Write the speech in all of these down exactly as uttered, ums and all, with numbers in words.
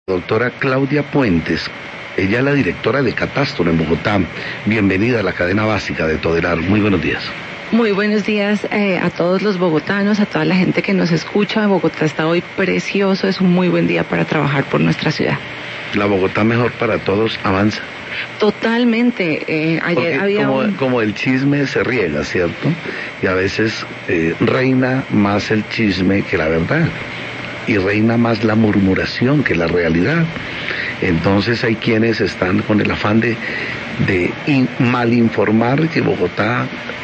Doctora Claudia Puentes, ella es la directora de Catastro en Bogotá. Bienvenida a la cadena básica de Todelar. Muy buenos días. Muy buenos días eh, a todos los bogotanos, a toda la gente que nos escucha. Bogotá está hoy precioso, es un muy buen día para trabajar por nuestra ciudad. La Bogotá mejor para todos avanza. Totalmente. Eh, ayer Porque había como, un... como el chisme se riega, ¿cierto? Y a veces eh, reina más el chisme que la verdad. Y reina más la murmuración que la realidad. Entonces hay quienes están con el afán de, de in, mal informar que Bogotá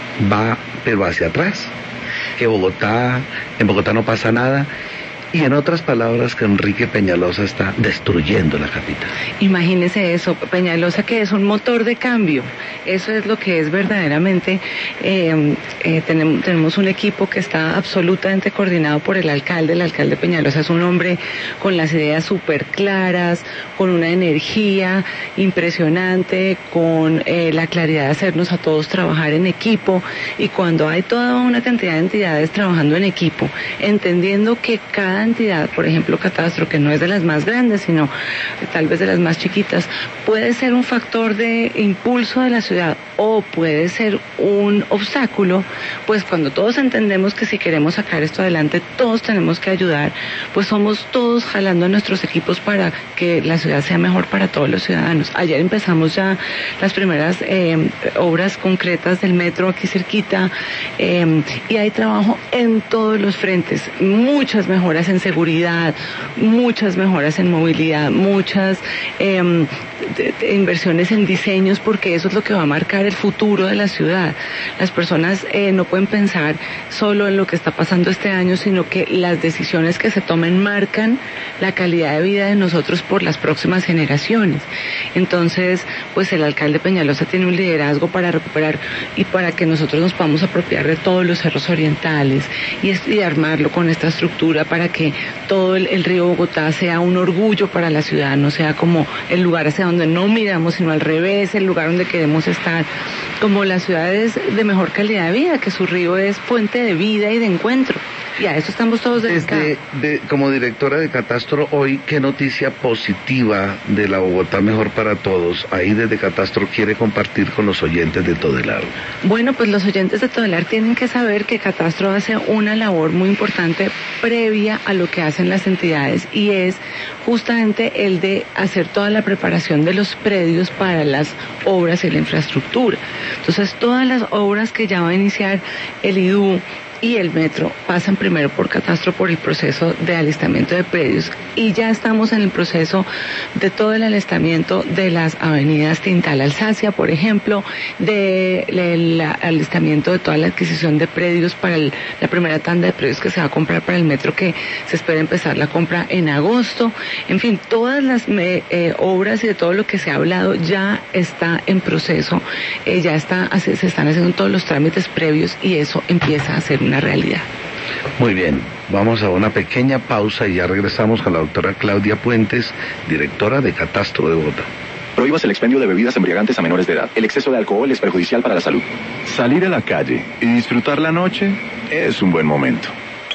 va pero hacia atrás, que Bogotá, en Bogotá no pasa nada. Y en otras palabras, que Enrique Peñalosa está destruyendo la capital. Imagínese eso, Peñalosa, que es un motor de cambio. Eso es lo que es verdaderamente. Eh, eh, tenemos, tenemos un equipo que está absolutamente coordinado por el alcalde. El alcalde Peñalosa es un hombre con las ideas súper claras, con una energía impresionante, con eh, la claridad de hacernos a todos trabajar en equipo. Y cuando hay toda una cantidad de entidades trabajando en equipo, entendiendo que cada entidad, por ejemplo Catastro, que no es de las más grandes, sino tal vez de las más chiquitas, puede ser un factor de impulso de la ciudad o puede ser un obstáculo, pues cuando todos entendemos que si queremos sacar esto adelante, todos tenemos que ayudar, pues somos todos jalando a nuestros equipos para que la ciudad sea mejor para todos los ciudadanos. Ayer empezamos ya las primeras eh, obras concretas del metro aquí cerquita, eh, y hay trabajo en todos los frentes, muchas mejoras en seguridad, muchas mejoras en movilidad, muchas eh, de, de inversiones en diseños, porque eso es lo que va a marcar el futuro de la ciudad. Las personas eh, no pueden pensar solo en lo que está pasando este año, sino que las decisiones que se tomen marcan la calidad de vida de nosotros por las próximas generaciones. Entonces, pues el alcalde Peñalosa tiene un liderazgo para recuperar y para que nosotros nos podamos apropiar de todos los cerros orientales y, y armarlo con esta estructura para que todo el, el río Bogotá sea un orgullo para la ciudad, no sea como el lugar hacia donde no miramos, sino al revés, el lugar donde queremos estar, como las ciudades de mejor calidad de vida, que su río es fuente de vida y de encuentro. Y a eso estamos todos dedicados. Desde, de, como directora de Catastro hoy, ¿qué noticia positiva de la Bogotá mejor para todos ahí desde Catastro quiere compartir con los oyentes de Todelar? Bueno, pues los oyentes de Todelar tienen que saber que Catastro hace una labor muy importante previa a lo que hacen las entidades, y es justamente el de hacer toda la preparación de los predios para las obras y la infraestructura. Entonces, todas las obras que ya va a iniciar el I D U y el metro pasan primero por Catastro por el proceso de alistamiento de predios, y ya estamos en el proceso de todo el alistamiento de las avenidas Tintal Alsacia, por ejemplo, del alistamiento de toda la adquisición de predios para el, la primera tanda de predios que se va a comprar para el metro, que se espera empezar la compra en agosto. En fin, todas las eh, eh, obras y de todo lo que se ha hablado ya está en proceso, eh, ya está, se están haciendo todos los trámites previos, y eso empieza a ser una realidad. Muy bien, vamos a una pequeña pausa y ya regresamos con la doctora Claudia Puentes, directora de Catastro de Bogotá. Prohíbas el expendio de bebidas embriagantes a menores de edad. El exceso de alcohol es perjudicial para la salud. Salir a la calle y disfrutar la noche es un buen momento.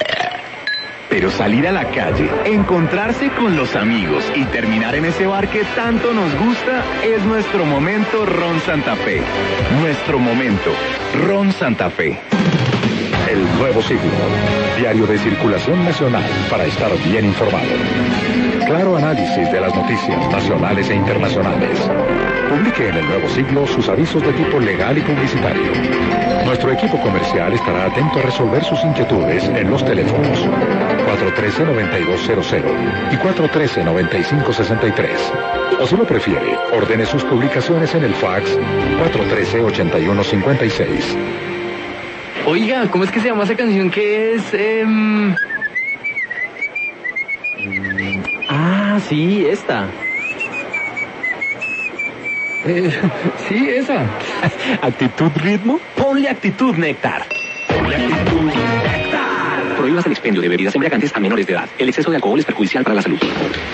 Pero salir a la calle, encontrarse con los amigos y terminar en ese bar que tanto nos gusta es nuestro momento Ron Santa Fe. Nuestro momento Ron Santa Fe. El Nuevo Siglo, diario de circulación nacional para estar bien informado. Claro análisis de las noticias nacionales e internacionales. Publique en El Nuevo Siglo sus avisos de tipo legal y publicitario. Nuestro equipo comercial estará atento a resolver sus inquietudes en los teléfonos cuatro uno tres, nueve dos cero cero y cuatro uno tres, nueve cinco seis tres. O si lo prefiere, ordene sus publicaciones en el fax cuatro uno tres, ocho uno cinco seis. Oiga, ¿cómo es que se llama esa canción que es? Eh... Ah, sí, esta. Eh, sí, esa. ¿Actitud ritmo? Ponle actitud, Néctar. Ponle actitud Néctar. Prohíbas el expendio de bebidas embriagantes a menores de edad. El exceso de alcohol es perjudicial para la salud.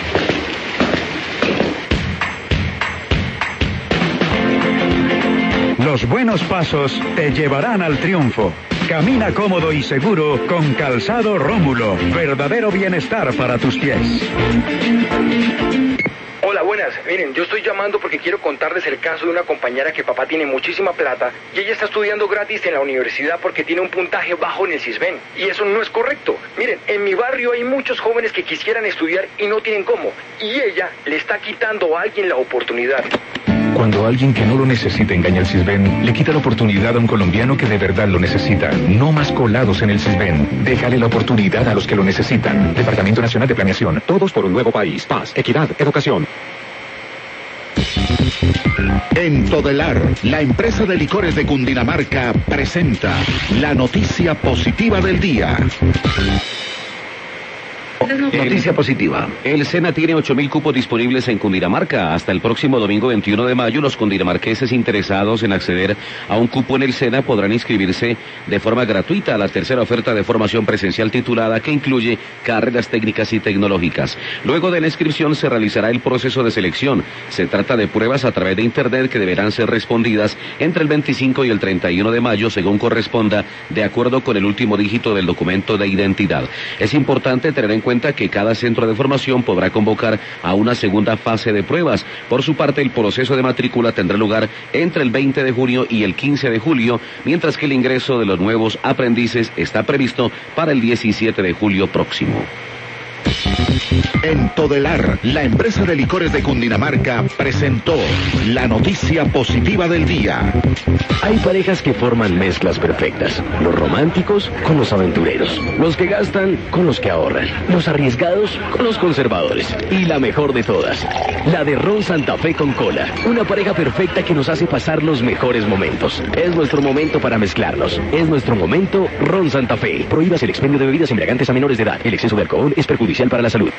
Los buenos pasos te llevarán al triunfo. Camina cómodo y seguro con Calzado Rómulo. Verdadero bienestar para tus pies. buenas. Miren, yo estoy llamando porque quiero contarles el caso de una compañera que papá tiene muchísima plata y ella está estudiando gratis en la universidad porque tiene un puntaje bajo en el CISBEN. Y eso no es correcto. Miren, en mi barrio hay muchos jóvenes que quisieran estudiar y no tienen cómo. Y ella le está quitando a alguien la oportunidad. Cuando alguien que no lo necesita engaña al CISBEN, le quita la oportunidad a un colombiano que de verdad lo necesita. No más colados en el CISBEN. Déjale la oportunidad a los que lo necesitan. Departamento Nacional de Planeación. Todos por un nuevo país. Paz, equidad, educación. En Todelar, la empresa de licores de Cundinamarca presenta la noticia positiva del día. Noticia positiva. El SENA tiene ocho mil cupos disponibles en Cundinamarca. Hasta el próximo domingo veintiuno de mayo, los cundinamarqueses interesados en acceder a un cupo en el SENA podrán inscribirse de forma gratuita a la tercera oferta de formación presencial titulada, que incluye carreras técnicas y tecnológicas. Luego de la inscripción se realizará el proceso de selección. Se trata de pruebas a través de Internet que deberán ser respondidas entre el veinticinco y el treinta y uno de mayo, según corresponda, de acuerdo con el último dígito del documento de identidad. Es importante tener en cuenta que cada centro de formación podrá convocar a una segunda fase de pruebas. Por su parte, el proceso de matrícula tendrá lugar entre el veinte de junio y el quince de julio, mientras que el ingreso de los nuevos aprendices está previsto para el diecisiete de julio próximo. En Todelar, la empresa de licores de Cundinamarca presentó la noticia positiva del día. Hay parejas que forman mezclas perfectas. Los románticos con los aventureros. Los que gastan con los que ahorran. Los arriesgados con los conservadores. Y la mejor de todas, la de Ron Santa Fe con cola. Una pareja perfecta que nos hace pasar los mejores momentos. Es nuestro momento para mezclarnos. Es nuestro momento Ron Santa Fe. Prohíbas el expendio de bebidas embriagantes a menores de edad. El exceso de alcohol es perjudicial para la salud.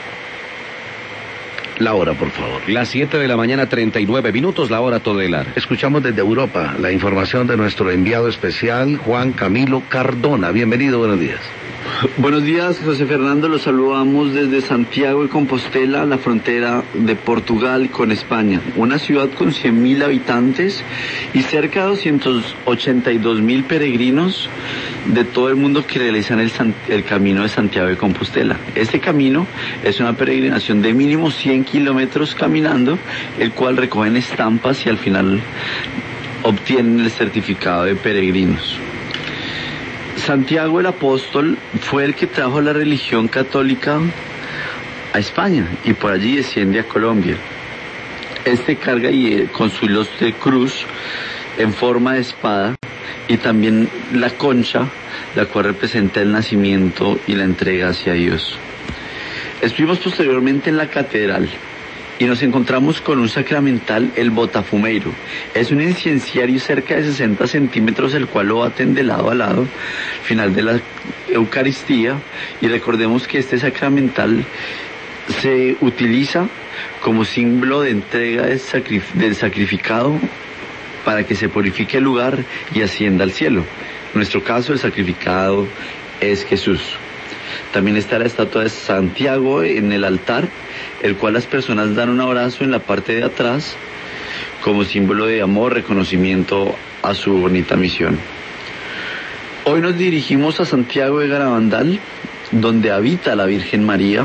La hora, por favor. Las siete de la mañana, treinta y nueve minutos, la hora Todelar. Escuchamos desde Europa la información de nuestro enviado especial, Juan Camilo Cardona. Bienvenido, buenos días. Buenos días, José Fernando. Los saludamos desde Santiago de Compostela, la frontera de Portugal con España. Una ciudad con cien mil habitantes y cerca de doscientos ochenta y dos mil peregrinos de todo el mundo que realizan el, el camino de Santiago de Compostela. Este camino es una peregrinación de mínimo cien kilómetros caminando, el cual recogen estampas y al final obtienen el certificado de peregrinos. Santiago el Apóstol fue el que trajo la religión católica a España y por allí desciende a Colombia. Este carga y, con su hilos de cruz en forma de espada y también la concha, la cual representa el nacimiento y la entrega hacia Dios. Estuvimos posteriormente en la catedral y nos encontramos con un sacramental, el botafumeiro. Es un incenciario cerca de sesenta centímetros, el cual lo baten de lado a lado, final de la Eucaristía, y recordemos que este sacramental se utiliza como símbolo de entrega del, sacrif- del sacrificado para que se purifique el lugar y ascienda al cielo. En nuestro caso, el sacrificado es Jesús. También está la estatua de Santiago en el altar, el cual las personas dan un abrazo en la parte de atrás como símbolo de amor, reconocimiento a su bonita misión. Hoy nos dirigimos a Santiago de Garabandal, donde habita la Virgen María,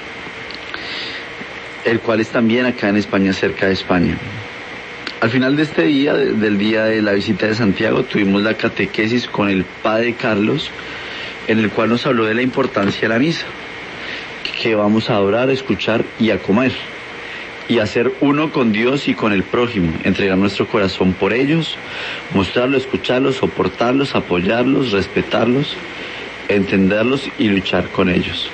el cual es también acá en España, cerca de España. Al final de este día, del día de la visita de Santiago, tuvimos la catequesis con el Padre Carlos, en el cual nos habló de la importancia de la misa, que vamos a adorar, a escuchar y a comer, y a ser uno con Dios y con el prójimo, entregar nuestro corazón por ellos, mostrarlos, escucharlos, soportarlos, apoyarlos, respetarlos, entenderlos y luchar con ellos.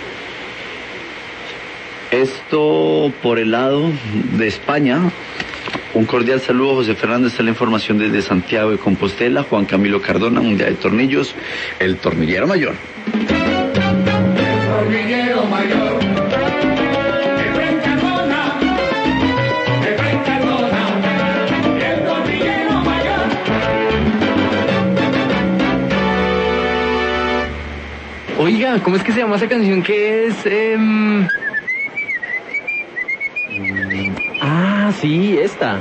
Esto por el lado de España. Un cordial saludo, José Fernando. Está la información desde Santiago de Compostela. Juan Camilo Cardona, Mundial de Tornillos, el tornillero mayor. El tornillero mayor. El Fren Cardona. El Fren Cardona. El tornillero mayor. Oiga, ¿cómo es que se llama esa canción que es? Eh... Ah, sí, esta.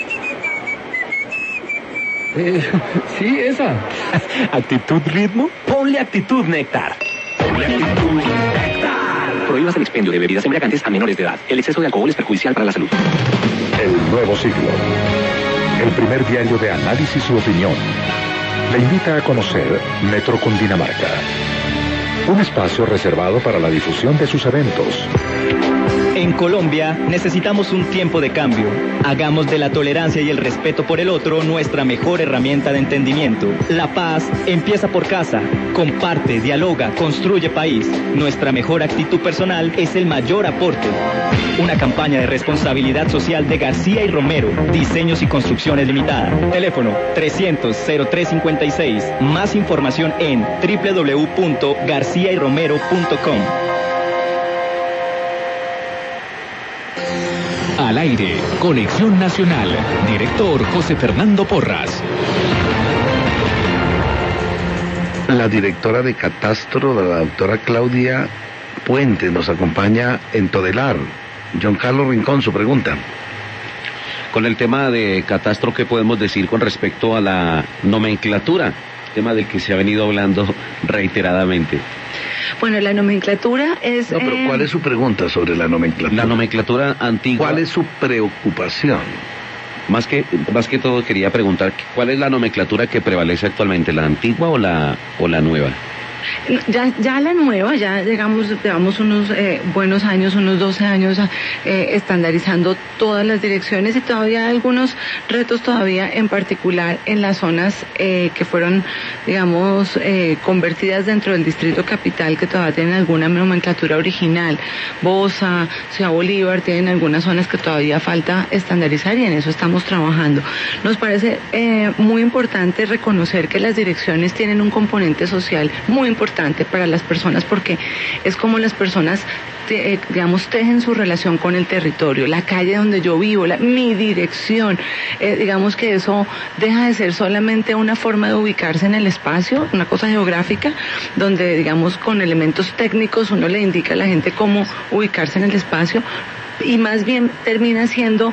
Eh, sí, esa. ¿Actitud ritmo? Ponle actitud Néctar. Ponle actitud Néctar. Prohíbas el expendio de bebidas embriagantes a menores de edad. El exceso de alcohol es perjudicial para la salud. El Nuevo Siglo. El primer diario de análisis y opinión. Le invita a conocer Metro Cundinamarca. Un espacio reservado para la difusión de sus eventos. En Colombia necesitamos un tiempo de cambio. Hagamos de la tolerancia y el respeto por el otro nuestra mejor herramienta de entendimiento. La paz empieza por casa. Comparte, dialoga, construye país. Nuestra mejor actitud personal es el mayor aporte. Una campaña de responsabilidad social de García y Romero. Diseños y Construcciones Limitada. Teléfono trescientos cero tres cincuenta y seis. Más información en doble u doble u doble u punto garcía y romero punto com. Al aire, Conexión Nacional. Director José Fernando Porras. La directora de Catastro, la doctora Claudia Puente, nos acompaña en Todelar. John Carlos Rincón, su pregunta. Con el tema de Catastro, ¿qué podemos decir con respecto a la nomenclatura? Tema del que se ha venido hablando reiteradamente. Bueno, la nomenclatura es... No, pero eh... ¿cuál es su pregunta sobre la nomenclatura? La nomenclatura antigua. ¿Cuál es su preocupación? Más que, más que todo quería preguntar, ¿cuál es la nomenclatura que prevalece actualmente? ¿La antigua o la, o la nueva? Ya, ya la nueva, ya llegamos, llevamos unos eh, buenos años, unos doce años eh, estandarizando todas las direcciones y todavía hay algunos retos todavía, en particular en las zonas eh, que fueron, digamos, eh, convertidas dentro del distrito capital, que todavía tienen alguna nomenclatura original. Bosa, Ciudad Bolívar, tienen algunas zonas que todavía falta estandarizar y en eso estamos trabajando. Nos parece eh, muy importante reconocer que las direcciones tienen un componente social muy importante para las personas porque es como las personas te, eh, digamos tejen su relación con el territorio, la calle donde yo vivo, la, mi dirección, eh, digamos que eso deja de ser solamente una forma de ubicarse en el espacio, una cosa geográfica, donde digamos con elementos técnicos uno le indica a la gente cómo ubicarse en el espacio y más bien termina siendo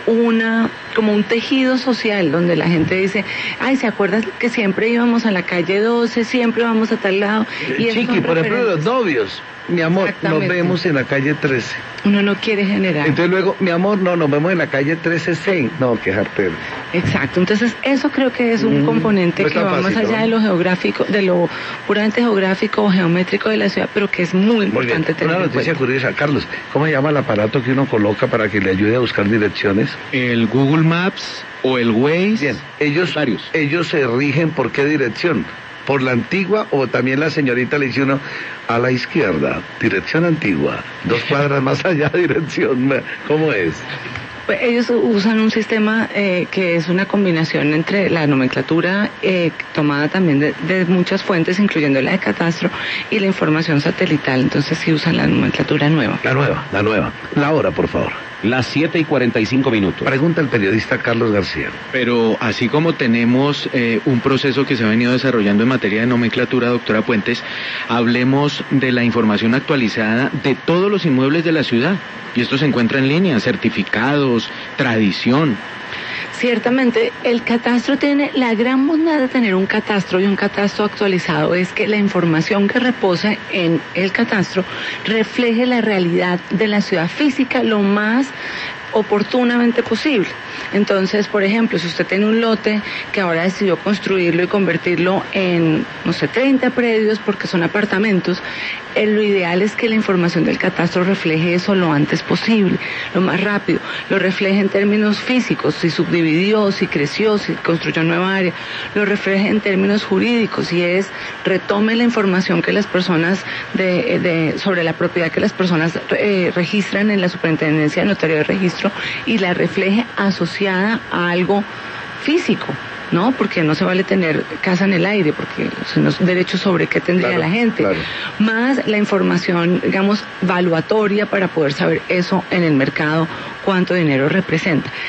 una como un tejido social donde la gente dice, ay, ¿se acuerdan que siempre íbamos a la calle doce, siempre íbamos a tal lado? Y Chiqui, por ejemplo, los novios, mi amor, nos vemos en la calle trece. Uno no quiere generar. Entonces luego, mi amor, no, nos vemos en la calle trece C. No, qué jartero. Exacto, entonces eso creo que es un mm, componente que va más allá de lo geográfico, de lo puramente geográfico o geométrico de la ciudad, pero que es muy importante tener en cuenta. Una noticia curiosa, Carlos, ¿cómo se llama el aparato que uno coloca para que le ayude a buscar direcciones? El Google Maps o el Waze. Bien, ellos, varios. ellos se rigen por qué dirección. Por la antigua, o también la señorita le dice uno a la izquierda, dirección antigua, dos cuadras más allá, dirección, ¿cómo es? Ellos usan un sistema eh, que es una combinación entre la nomenclatura eh, tomada también de, de muchas fuentes, incluyendo la de Catastro, y la información satelital. Entonces sí usan la nomenclatura nueva. La nueva, la nueva. La hora, por favor. Las siete y cuarenta y cinco minutos. Pregunta el periodista Carlos García. Pero así como tenemos eh, un proceso que se ha venido desarrollando en materia de nomenclatura, doctora Puentes, hablemos de la información actualizada de todos los inmuebles de la ciudad. Y esto se encuentra en línea, certificados, tradición. Ciertamente, el catastro tiene, la gran bondad de tener un catastro y un catastro actualizado es que la información que reposa en el catastro refleje la realidad de la ciudad física lo más oportunamente posible. Entonces, por ejemplo, si usted tiene un lote que ahora decidió construirlo y convertirlo en, no sé, treinta predios porque son apartamentos, eh, lo ideal es que la información del catastro refleje eso lo antes posible, lo más rápido, lo refleje en términos físicos, si subdividió, si creció, si construyó nueva área, lo refleje en términos jurídicos, y es retome la información que las personas de, de sobre la propiedad que las personas eh, registran en la Superintendencia de Notario de Registro y la refleje asociada a algo físico, ¿no? Porque no se vale tener casa en el aire, porque si no es derecho sobre qué tendría claro, la gente. Claro. Más la información, digamos, valuatoria para poder saber eso en el mercado, cuánto dinero representa.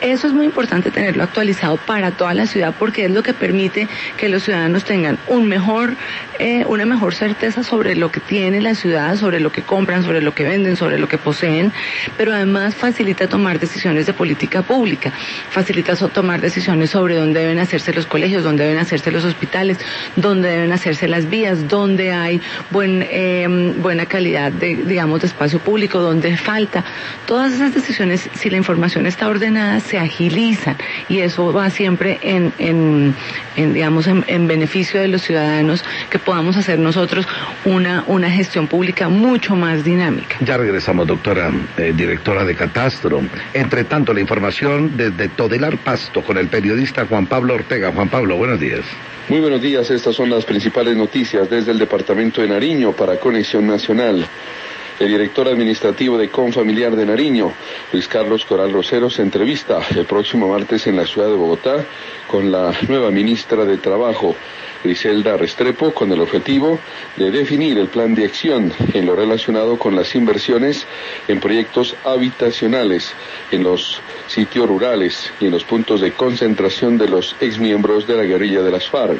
Eso es muy importante tenerlo actualizado para toda la ciudad porque es lo que permite que los ciudadanos tengan un mejor, eh, una mejor certeza sobre lo que tiene la ciudad, sobre lo que compran, sobre lo que venden, sobre lo que poseen, pero además facilita tomar decisiones de política pública, facilita so- tomar decisiones sobre dónde deben hacerse los colegios, dónde deben hacerse los hospitales, dónde deben hacerse las vías, dónde hay buen, eh, buena calidad de, digamos, de espacio público, dónde falta. Todas esas decisiones, si la información está ordenada, se agilizan y eso va siempre en, en, en digamos, en, en beneficio de los ciudadanos, que podamos hacer nosotros una, una gestión pública mucho más dinámica. Ya regresamos, doctora, eh, directora de Catastro. Entre tanto, la información desde Todelar, Pasto, con el periodista Juan Pablo Ortega. Juan Pablo, buenos días. Muy buenos días, estas son las principales noticias desde el departamento de Nariño para Conexión Nacional. El director administrativo de Confamiliar de Nariño, Luis Carlos Coral Rosero, se entrevista el próximo martes en la ciudad de Bogotá con la nueva ministra de Trabajo, Griselda Restrepo, con el objetivo de definir el plan de acción en lo relacionado con las inversiones en proyectos habitacionales en los sitios rurales y en los puntos de concentración de los exmiembros de la guerrilla de las FARC.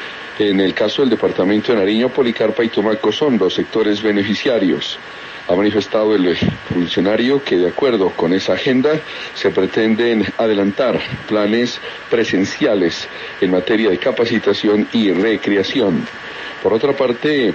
En el caso del departamento de Nariño, Policarpa y Tumaco son los sectores beneficiarios. Ha manifestado el funcionario que de acuerdo con esa agenda se pretenden adelantar planes presenciales en materia de capacitación y recreación. Por otra parte,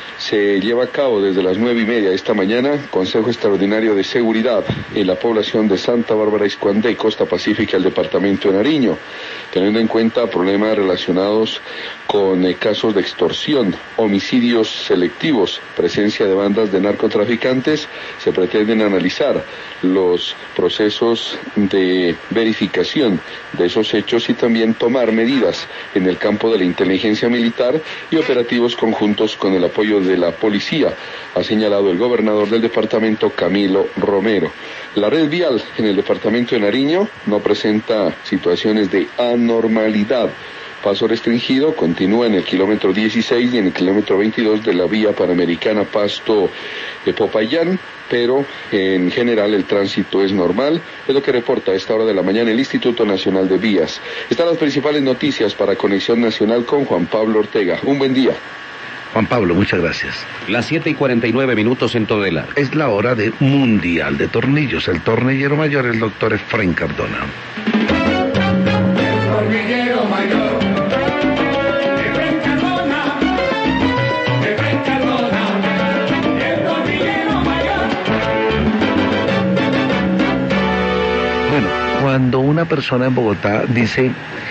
se lleva a cabo desde las nueve y media de esta mañana Consejo Extraordinario de Seguridad en la población de Santa Bárbara Iscuandé, Costa Pacífica, el departamento de Nariño, teniendo en cuenta problemas relacionados con eh, casos de extorsión, homicidios selectivos, presencia de bandas de narcotraficantes. Se pretenden analizar los procesos de verificación de esos hechos y también tomar medidas en el campo de la inteligencia militar y operativos conjuntos con el apoyo de la policía, ha señalado el gobernador del departamento, Camilo Romero. La red vial en el departamento de Nariño no presenta situaciones de anormalidad. Paso restringido continúa en el kilómetro dieciséis y en el kilómetro veintidós de la vía panamericana Pasto de Popayán, pero en general el tránsito es normal, es lo que reporta a esta hora de la mañana el Instituto Nacional de Vías. Están las principales noticias para Conexión Nacional con Juan Pablo Ortega. Un buen día. Juan Pablo, muchas gracias. Las siete y cuarenta y nueve minutos en Todelar. Es la hora de Mundial de Tornillos. El tornillero mayor es el doctor Efraín Cardona. Tornillero mayor, Efraín Cardona, Efraín Cardona, el tornillero mayor. Bueno, cuando una persona en Bogotá dice,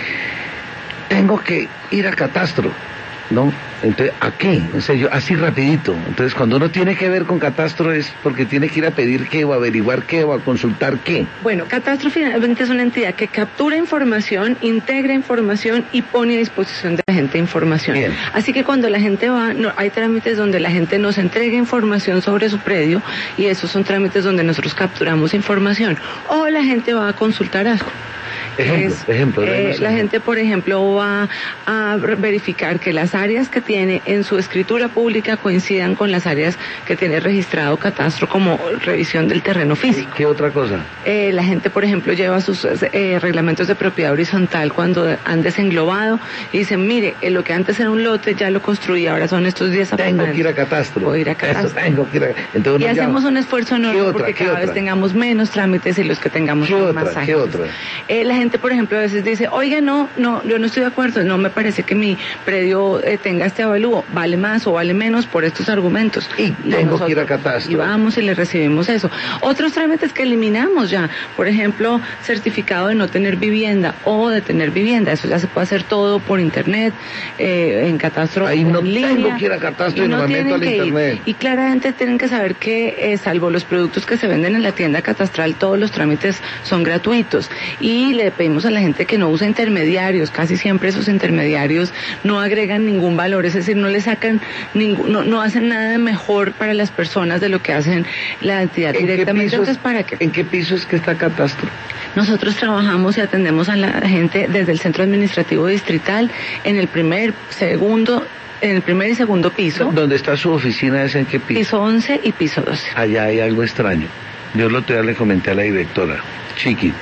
tengo que ir a Catastro, ¿no? Entonces, ¿a qué? En serio, así rapidito. Entonces, cuando uno tiene que ver con Catastro es porque tiene que ir a pedir qué, o a averiguar qué, o a consultar qué. Bueno, Catastro finalmente es una entidad que captura información, integra información y pone a disposición de la gente información. Bien. Así que cuando la gente va, no, hay trámites donde la gente nos entrega información sobre su predio y esos son trámites donde nosotros capturamos información. O la gente va a consultar algo. Ejemplo, Es, ejemplo, eh, déjenos la ejemplo. gente, por ejemplo, va a verificar que las áreas que tiene en su escritura pública coincidan con las áreas que tiene registrado Catastro como revisión del terreno físico. ¿Qué otra cosa? Eh, la gente, por ejemplo, lleva sus eh, reglamentos de propiedad horizontal cuando han desenglobado y dicen, mire, eh, lo que antes era un lote ya lo construí, ahora son estos diez Tengo apartamentos. que ir a Catastro. Voy a ir a Catastro. Eso, tengo que ir a... Entonces Y uno hacemos llama. un esfuerzo enorme ¿Qué otra? porque ¿Qué cada vez otra? tengamos menos trámites y los que tengamos ¿Qué son otra? más ¿Qué ágiles. otra? Eh, la gente, por ejemplo, a veces dice, oiga, no, no, yo no estoy de acuerdo, no me parece que mi predio eh, tenga este avalúo, vale más o vale menos por estos argumentos. Y tengo que ir a Catastro. Y vamos y le recibimos eso. Otros trámites que eliminamos ya, por ejemplo, certificado de no tener vivienda o de tener vivienda, eso ya se puede hacer todo por internet, eh, en Catastro. Ahí no en línea, tengo que ir a Catastro y no me meto tienen al que ir. internet. Y claramente tienen que saber que, eh, salvo los productos que se venden en la tienda catastral, todos los trámites son gratuitos. Y le pedimos a la gente que no use intermediarios, casi siempre esos intermediarios no agregan ningún valor, es decir, no le sacan ningún, no, no hacen nada mejor para las personas de lo que hacen la entidad ¿En qué directamente. piso es- Entonces, ¿para qué? ¿En qué piso es que está Catastro? Nosotros trabajamos y atendemos a la gente desde el centro administrativo distrital en el primer, segundo, en el primer y segundo piso, ¿Dónde está su oficina? ¿Es en qué piso? piso once y piso doce. Allá hay algo extraño. Yo el otro día le comenté a la directora, Chiqui,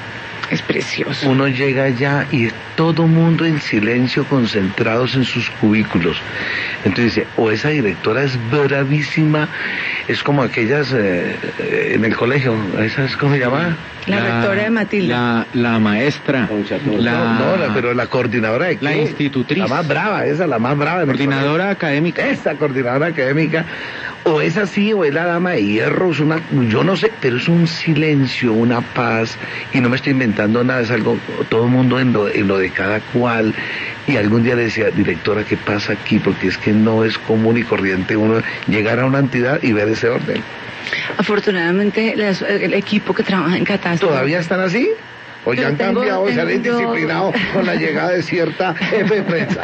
Es precioso. Uno llega allá y todo mundo en silencio, concentrados en sus cubículos. Entonces dice, o esa directora es bravísima, es como aquellas eh, eh, en el colegio, ¿esa es cómo se llama? La, la rectora de Matilda. La, la maestra. La, no, no la, pero la coordinadora de qué? La institutriz. La más brava, esa, la más brava. Coordinadora académica. Esa coordinadora académica. O es así, o es la dama de hierro, es una, yo no sé, pero es un silencio, una paz, y no me estoy inventando nada, es algo, todo el mundo en lo, en lo de cada cual, y algún día le decía, directora, ¿qué pasa aquí? Porque es que no es común y corriente uno llegar a una entidad y ver ese orden. Afortunadamente, las, el equipo que trabaja en catástrofe... ¿Todavía están así? ¿O ya han tengo, cambiado, tengo, se han indisciplinado yo... con la llegada de cierta jefe de prensa?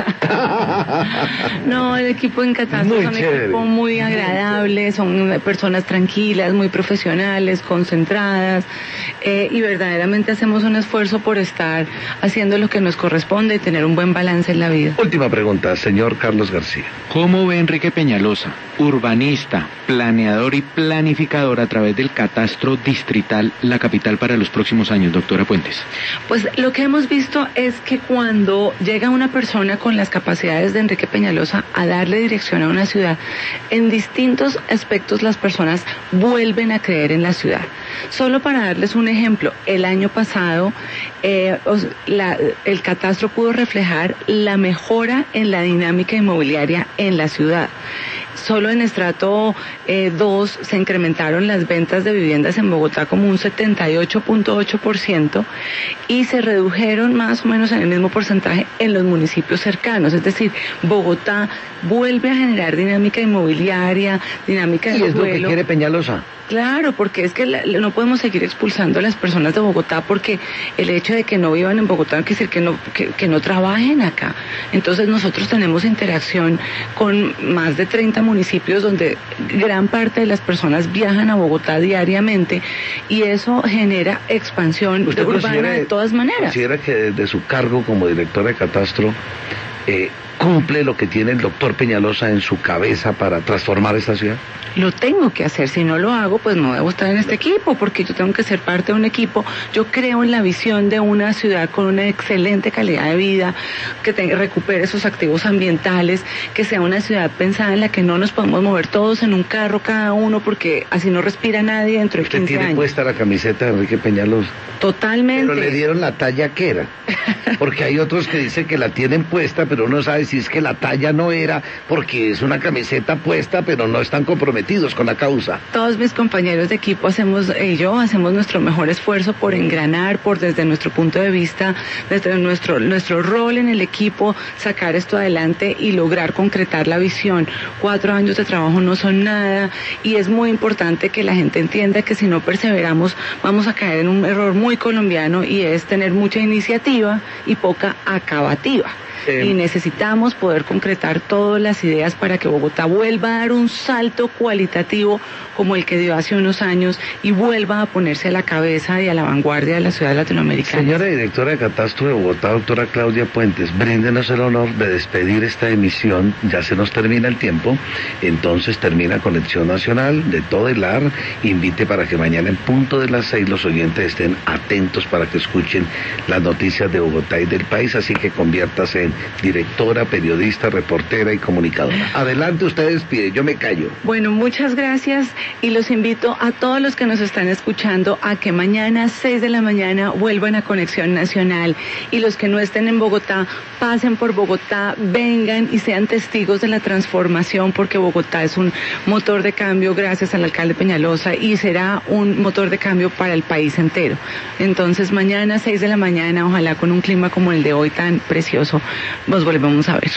No, el equipo en catástrofe es un chévere. Equipo muy agradable, son personas tranquilas, muy profesionales, concentradas, eh, y verdaderamente hacemos un esfuerzo por estar haciendo lo que nos corresponde y tener un buen balance en la vida. Última pregunta, señor Carlos García. ¿Cómo ve Enrique Peñalosa, urbanista, planeador y planificador a través del catastro distrital, la capital para los próximos años, doctora Puente? Pues lo que hemos visto es que cuando llega una persona con las capacidades de Enrique Peñalosa a darle dirección a una ciudad, en distintos aspectos las personas vuelven a creer en la ciudad. Solo para darles un ejemplo, el año pasado eh, la, el catastro pudo reflejar la mejora en la dinámica inmobiliaria en la ciudad. Solo en estrato eh, dos se incrementaron las ventas de viviendas en Bogotá como un setenta y ocho punto ocho por ciento y se redujeron más o menos en el mismo porcentaje en los municipios cercanos. Es decir, Bogotá vuelve a generar dinámica inmobiliaria, dinámica de ¿Y es lo que quiere Peñalosa? Claro, porque es que la, no podemos seguir expulsando a las personas de Bogotá porque el hecho de que no vivan en Bogotá no quiere decir que no, que, que no trabajen acá. Entonces nosotros tenemos interacción con más de treinta municipios donde gran parte de las personas viajan a Bogotá diariamente y eso genera expansión urbana de todas maneras. ¿Considera que desde su cargo como directora de catastro eh, cumple lo que tiene el doctor Peñalosa en su cabeza para transformar esta ciudad? Lo tengo que hacer, si no lo hago, pues no debo estar en este equipo, porque yo tengo que ser parte de un equipo. Yo creo en la visión de una ciudad con una excelente calidad de vida, que tenga, recupere sus activos ambientales, que sea una ciudad pensada en la que no nos podemos mover todos en un carro cada uno, porque así no respira nadie dentro de quince años. ¿Usted tiene puesta la camiseta de Enrique Peñalosa? Totalmente. Pero le dieron la talla que era, porque hay otros que dicen que la tienen puesta, pero uno sabe si es que la talla no era, porque es una camiseta puesta, pero no están comprometidos con la causa. Todos mis compañeros de equipo hacemos, y yo hacemos nuestro mejor esfuerzo por engranar, por desde nuestro punto de vista, desde nuestro, nuestro rol en el equipo, sacar esto adelante y lograr concretar la visión. Cuatro años de trabajo no son nada y es muy importante que la gente entienda que si no perseveramos vamos a caer en un error muy colombiano y es tener mucha iniciativa y poca acabativa. Eh, y necesitamos poder concretar todas las ideas para que Bogotá vuelva a dar un salto cualitativo como el que dio hace unos años y vuelva a ponerse a la cabeza y a la vanguardia de la ciudad latinoamericana. Señora directora de Catastro de Bogotá, doctora Claudia Puentes, bréndenos el honor de despedir esta emisión. Ya se nos termina el tiempo, entonces termina Conexión Nacional de todo el A R. Invite para que mañana en punto de las seis los oyentes estén atentos para que escuchen las noticias de Bogotá y del país, así que conviértase en directora, periodista, reportera y comunicadora. Adelante, usted despide, yo me callo. Bueno, muchas gracias y los invito a todos los que nos están escuchando a que mañana a seis de la mañana vuelvan a Conexión Nacional y los que no estén en Bogotá pasen por Bogotá, vengan y sean testigos de la transformación porque Bogotá es un motor de cambio gracias al alcalde Peñalosa y será un motor de cambio para el país entero. Entonces mañana a seis de la mañana, ojalá con un clima como el de hoy tan precioso, nos volvemos a ver.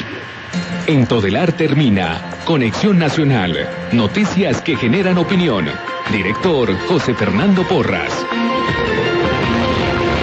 En Todelar termina Conexión Nacional. Noticias que generan opinión. Director José Fernando Porras.